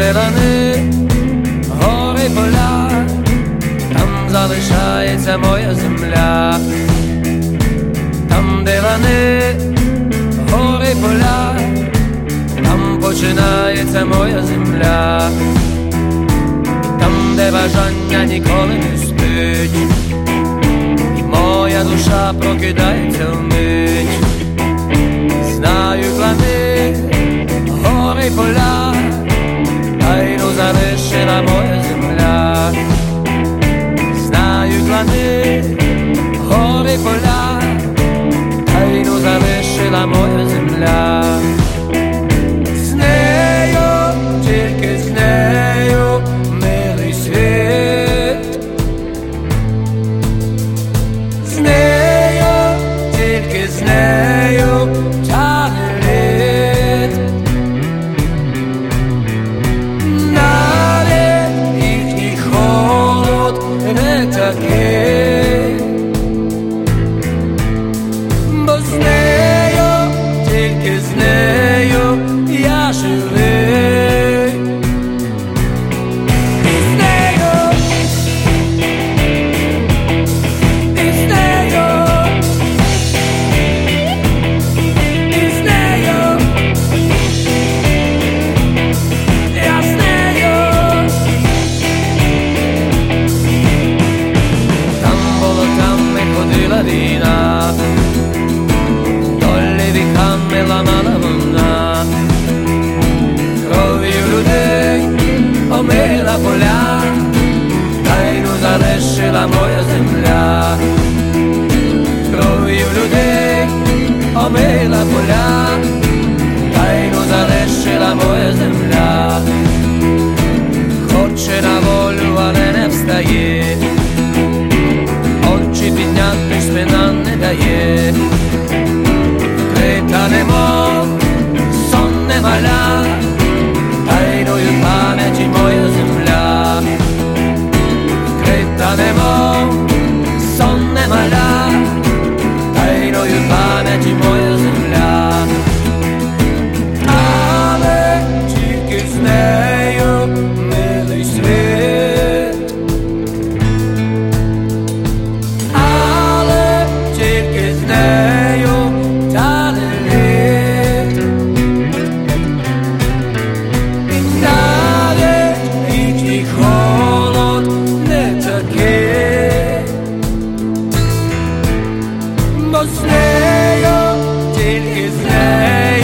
де лани, гори, поля, там залишається моя земля. Там, де лани, гори, поля, там починається моя земля. Там, де бажання ніколи не спить, і моя душа прокидається вмить. Знаю плани, гори, поля, тайну залишила моя земля. Знаю плани, гори, поля, тайну залишила моя земля. З нею, тільки з нею, милий світ. З нею, тільки з нею, тягне лід. Навіть їхній холод не такий, бо з нею, тільки з нею я живий. І з нею, і з нею, і з нею, я з нею. Там болотами ходила війна, долі віками ламала вона. Кров'ю людей омила поля, тайну залишила моя земля. Кров'ю людей омила поля, тайну залишила моя земля. Хоче на волю, але не встає, очі підняти спина не дає. Вкрита немов сон немаля, тайною пам'яті моя земля. Вкрита немов сон немаля, тайною пам'яті моя земля. Але тільки з нею, милий світ. Але тільки з нею тане лід. І навіть їхній холод не такий, бо з нею, тільки з нею